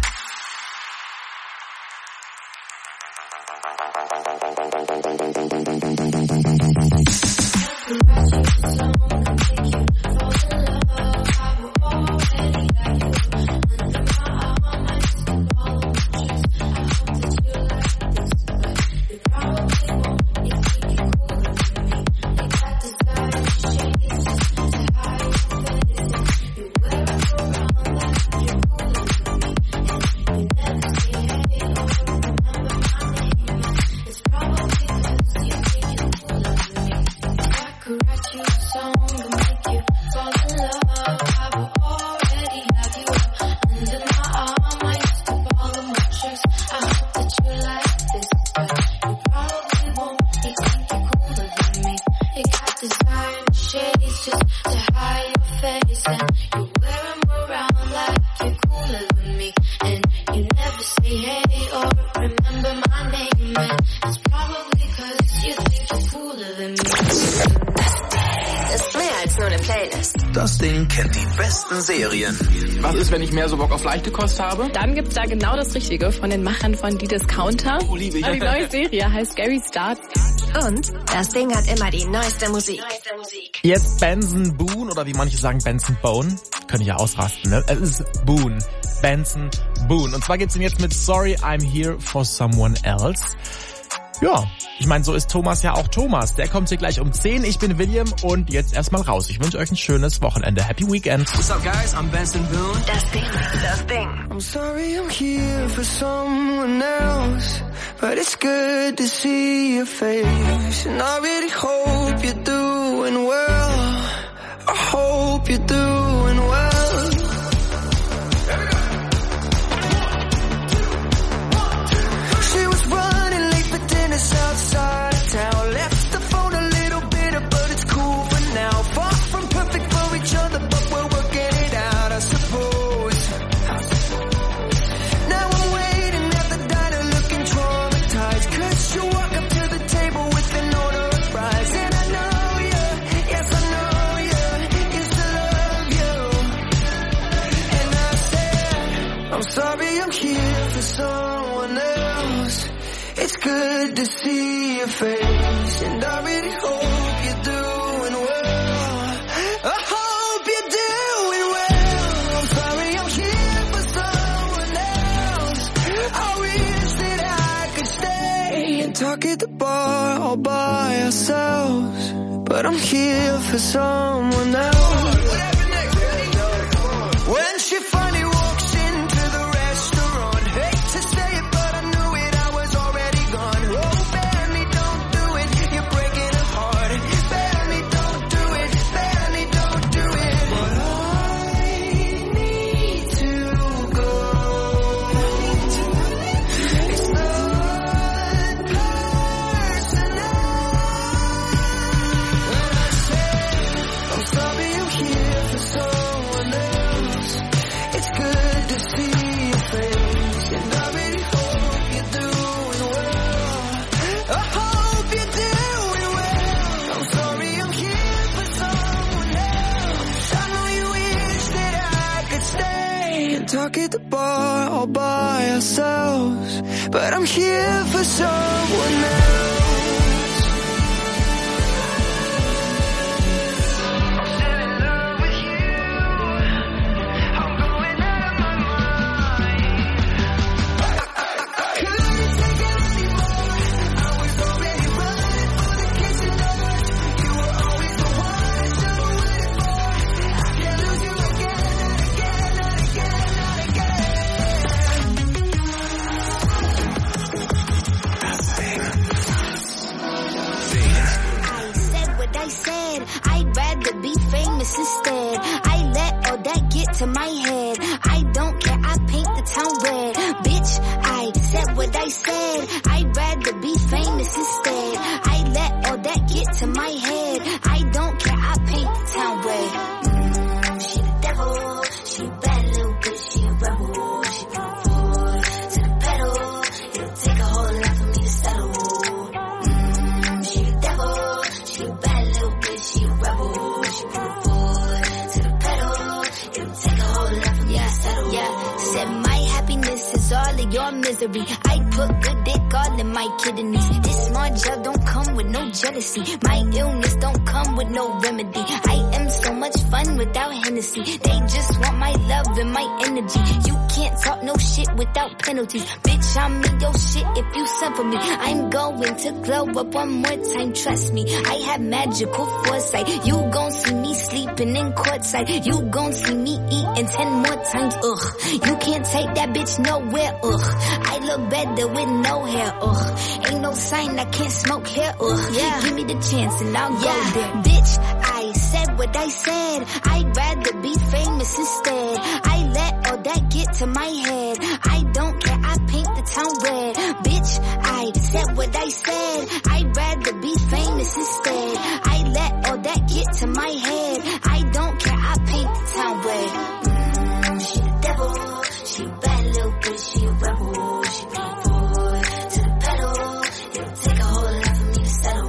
[SPEAKER 5] Das Ding kennt die besten Serien.
[SPEAKER 18] Was ist, wenn ich mehr so Bock auf leichte Kost habe?
[SPEAKER 19] Dann gibt's da genau das Richtige von den Machern von Die Discounter.
[SPEAKER 18] Oh, liebe ich.
[SPEAKER 19] Die neue Serie heißt Gary Start.
[SPEAKER 11] Und das Ding hat immer die neueste Musik.
[SPEAKER 4] Jetzt Benson Boone oder wie manche sagen Benson Bone. Könnte ich ja ausrasten, ne? Es ist Boone. Benson Boone. Und zwar geht's ihm jetzt mit Sorry, I'm Here for Someone Else. Ja, ich meine, so ist Thomas ja auch Thomas. Der kommt hier gleich um 10. Ich bin William und jetzt erstmal raus. Ich wünsche euch ein schönes Wochenende. Happy Weekend.
[SPEAKER 5] What's up, guys? I'm Benson Boone.
[SPEAKER 11] Das Ding.
[SPEAKER 14] I'm sorry I'm here for someone else, but it's good to see your face. And I really hope you're doing well. I hope you're doing well. She was running late for dinner outside of town. Left the phone a little bitter, but it's cool for now. Far from perfect for each other, but we're working it out, I suppose. Now I'm waiting at the diner looking traumatized, 'cause you walk up to the table with an order of fries. And I know you, yes I know you, used to love you. And I said, I'm sorry I'm here for someone else. It's good to see your face, and I really hope you're doing well. I hope you're doing well. I'm sorry I'm here for someone else. I wish that I could stay and talk at the bar all by ourselves, but I'm here for someone else. When she finally walks into the restaurant, hate to say it, but I knew it, I was already gone. Oh, Benny, don't do it, you're breaking her heart. Benny, don't do it, Benny, don't do it. But I need to go. It's not personal. When I say I'm sorry I'm here for someone else, it's good to see your face, and I really hope you're doing well. I hope you're doing well. I'm sorry I'm here for someone else. I know you wish that I could stay and talk at the bar all by ourselves, but I'm here for someone else.
[SPEAKER 20] Instead, I let all that get to my head. I don't care, I paint the town Said my happiness is all of your misery. I put good dick all in my kidneys. This small gel don't come with no jealousy. My illness don't come with no remedy. I am so much fun without Hennessy. They just want my love and my energy. You can't talk no shit without penalties. Bitch, I'm in your shit if you send for me. I'm going to glow up one more time, trust me. I have magical foresight. You gon' see me sleeping in courtside. You gon' see me eating 10 more times, ugh. You can't take that bitch nowhere, ugh. I look better with no hair, ugh. Ain't no sign I can't smoke hair, ugh. Yeah. Give me the chance and I'll go there. Bitch, I said what I said. I'd rather be famous instead. I let all that get to my head. I don't care, I paint the town red. Bitch, I said what I said. I'd rather be famous instead. I let all that get to my head. I don't care, I paint the town red. She the devil, she a bad little bitch, she a rebel. She bring forward to the pedal. It'll take a whole lot for me to settle.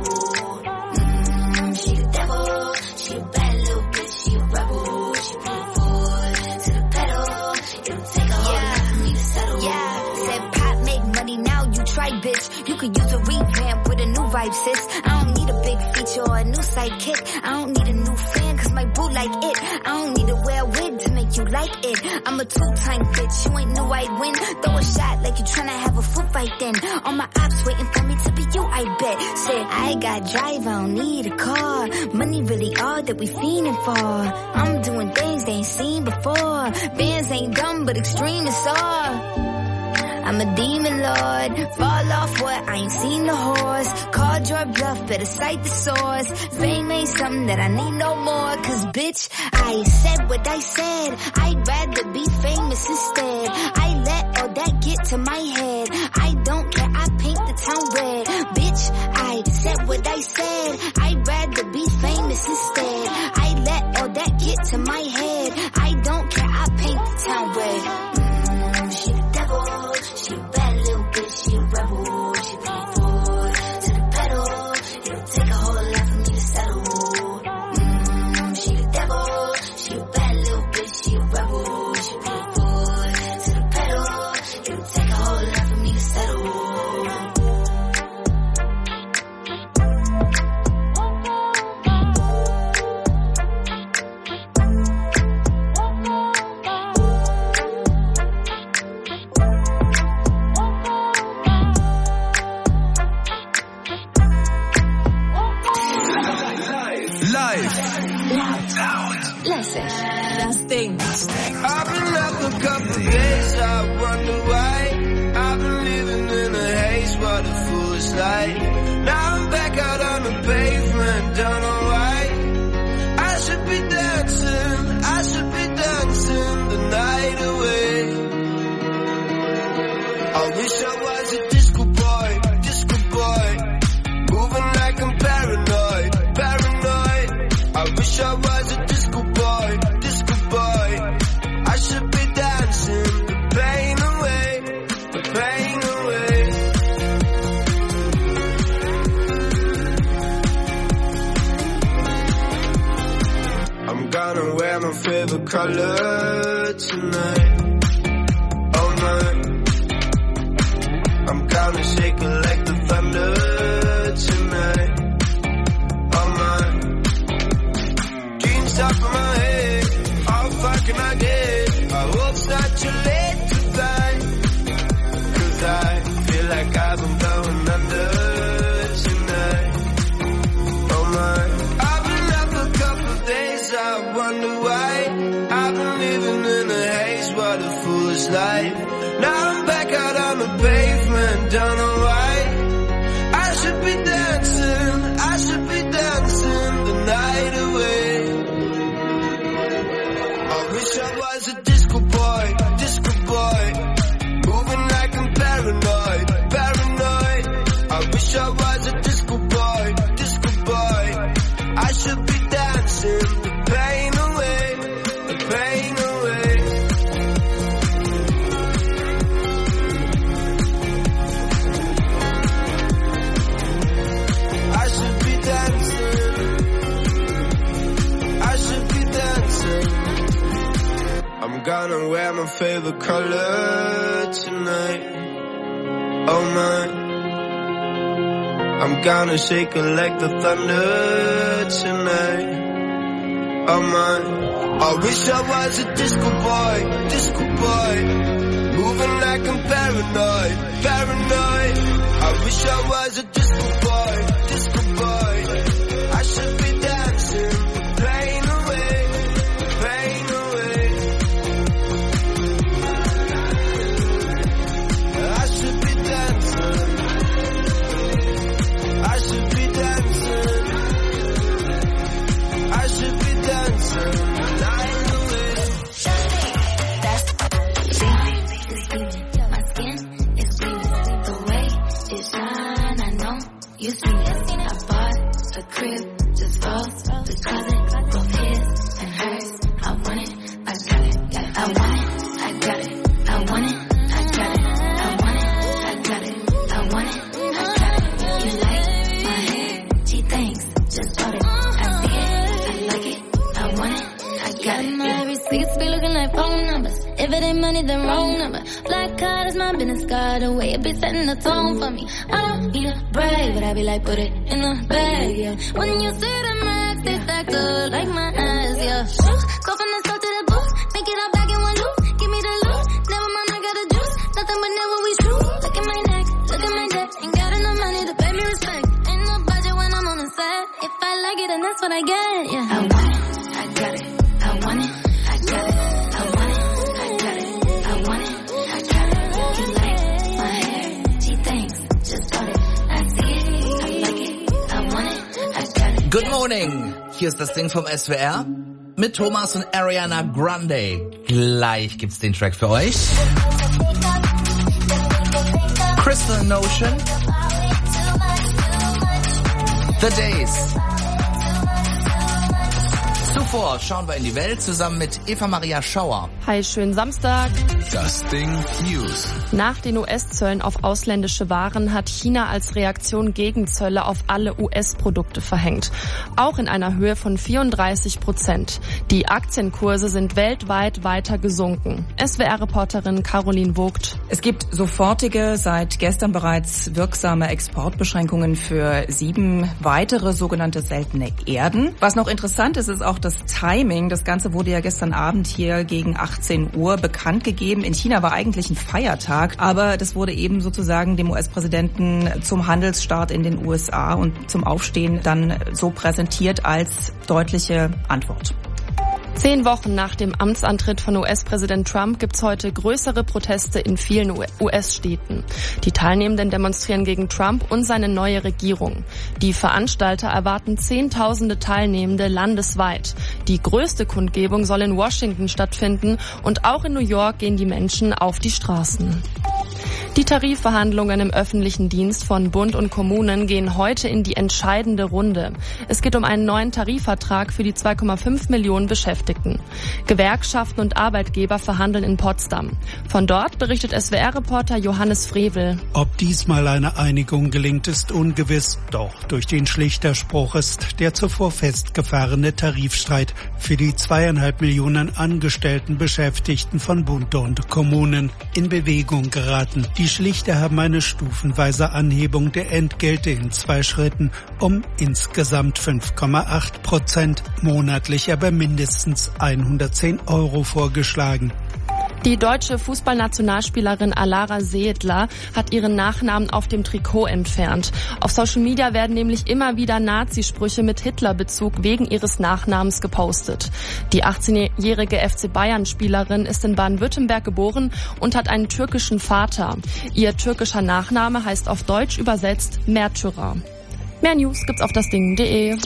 [SPEAKER 20] She the devil, she a bad little bitch, she a rebel. She bring forward to the pedal. It'll take a whole lot for me to settle. Yeah, said pop make money, now you try, bitch. You could use a revamp with a new vibe, sis. I don't need a big feature or a new sidekick. I don't need a new fan, cause my boo like it. I don't need to wear a wig to make you like it. I'm a two-time bitch, you ain't knew I'd win. Throw a shot like you tryna have a foot fight then. All my ops waiting for me to be you, I bet. Said I got drive, I don't need a car. Money really all that we fiending for. I'm doing things they ain't seen before. Bands ain't dumb, but extreme is all. I'm a demon lord, fall off what, I ain't seen the horse. Called your bluff, better cite the source. Fame ain't something that I need no more. Cause bitch, I said what I said. I'd rather be famous instead. I let all that get to my head. I don't care, I paint the town red. Bitch, I said what I said. I'd rather be famous instead. I let all that get to my head. I don't care, I paint the town red. She the devil. She a bad little bitch, she a rebel. She bring forward to the pedal. It'll take a whole lot for me to settle. She the devil. She a bad little bitch, she a rebel. She bring forward to the pedal. It'll take a whole lot for me to settle.
[SPEAKER 12] I've been up a couple days, I wonder why. I've been living in a haze, what a foolish life. Now I'm back out on the pavement, don't know why. I should be dancing the night away. I wish I was a disco boy, moving like I'm paranoid. I wish I was a disco boy. I should be dancing the pain away. I'm gonna wear my favorite color tonight, all night. I'm gonna shake it like the thunder tonight, all night. Dreams top of my head, how far can I get? I hope it's not too late to find. Cause I feel like I've been going under tonight, oh my. I've been up a couple days, I wonder why. I've been living in a haze, what a foolish life. Now I'm back out on the pavement, don't know why. I should be dancing the night away. I wish I was a disco boy, moving like I'm paranoid. I wish I was a disco boy. I should be dancing the pain away. I should be dancing. I'm gonna
[SPEAKER 21] gonna wear my favorite color tonight. Oh my, I'm gonna shake it like the thunder tonight. Oh my, I wish I was a disco boy, moving like I'm paranoid. I wish I was a disco boy. I should be dancing, playing away. I should be dancing. I should be dancing, lying away.
[SPEAKER 20] My skin is bleeding, the way it shine, I know you see it. I bought a crib, just falls, because it both his and hers. I want it, I got it, I want it, I got it, I want it, I got it, I want it, I got it, I want it, I got it. You like my hair? She thinks, just bought it. I see it, I like it, I want it, I got it.
[SPEAKER 13] My receipts be looking like phone numbers. If it ain't money, then wrong number. Black card is my business card. The way it be setting the tone for me. I don't need a brag, but I be like, put it in the bag, yeah. When you see the max, they stack up like my eyes, yeah. Go from the store to the booth, make it all back in one loop. Give me the loot, never mind, I got the juice. Nothing but never we shoot. Look at my neck, look at my debt. Ain't got enough money to pay me respect. Ain't no budget when I'm on the set. If I like it, then that's what I get, yeah.
[SPEAKER 20] I want it, I got it, I want it, I got it, I want it, I got it, I want it, I got it. You like my hair? She thinks, just bought it. I see it, I like it, I want it, I got it.
[SPEAKER 22] Good morning. Hier ist das Ding vom SWR mit Thomas und Ariana Grande. Gleich gibt's den Track für euch. Crystal Notion. The Days. Zuvor schauen wir in die Welt zusammen mit Eva-Maria Schauer.
[SPEAKER 1] Hi, schönen Samstag.
[SPEAKER 22] Das Ding News.
[SPEAKER 1] Nach den US-Zöllen auf ausländische Waren hat China als Reaktion Gegenzölle auf alle US-Produkte verhängt. Auch in einer Höhe von 34%. Die Aktienkurse sind weltweit weiter gesunken. SWR-Reporterin Caroline Vogt.
[SPEAKER 23] Es gibt sofortige, seit gestern bereits wirksame Exportbeschränkungen für 7 weitere sogenannte seltene Erden. Was noch interessant ist, ist auch das Timing. Das Ganze wurde ja gestern Abend hier gegen 18 Uhr bekannt gegeben. In China war eigentlich ein Feiertag, aber das wurde eben sozusagen dem US-Präsidenten zum Handelsstart in den USA und zum Aufstehen dann so präsentiert als deutliche Antwort.
[SPEAKER 1] 10 Wochen nach dem Amtsantritt von US-Präsident Trump gibt's heute größere Proteste in vielen US-Städten. Die Teilnehmenden demonstrieren gegen Trump und seine neue Regierung. Die Veranstalter erwarten Zehntausende Teilnehmende landesweit. Die größte Kundgebung soll in Washington stattfinden und auch in New York gehen die Menschen auf die Straßen. Die Tarifverhandlungen im öffentlichen Dienst von Bund und Kommunen gehen heute in die entscheidende Runde. Es geht um einen neuen Tarifvertrag für die 2,5 Millionen Beschäftigten. Gewerkschaften und Arbeitgeber verhandeln in Potsdam. Von dort berichtet SWR-Reporter Johannes Frevel.
[SPEAKER 24] Ob diesmal eine Einigung gelingt, ist ungewiss. Doch durch den Schlichterspruch ist der zuvor festgefahrene Tarifstreit für die 2,5 Millionen angestellten Beschäftigten von Bund und Kommunen in Bewegung geraten. Die Schlichter haben eine stufenweise Anhebung der Entgelte in 2 Schritten um insgesamt 5,8%, monatlich aber mindestens 110 € vorgeschlagen.
[SPEAKER 1] Die deutsche Fußballnationalspielerin Alara Seedler hat ihren Nachnamen auf dem Trikot entfernt. Auf Social Media werden nämlich immer wieder Nazisprüche mit Hitlerbezug wegen ihres Nachnamens gepostet. Die 18-jährige FC Bayern-Spielerin ist in Baden-Württemberg geboren und hat einen türkischen Vater. Ihr türkischer Nachname heißt auf Deutsch übersetzt Märtyrer. Mehr News gibt's auf dasding.de.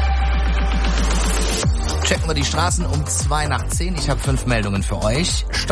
[SPEAKER 22] Checken wir die Straßen um 9:02. Ich habe 5 Meldungen für euch.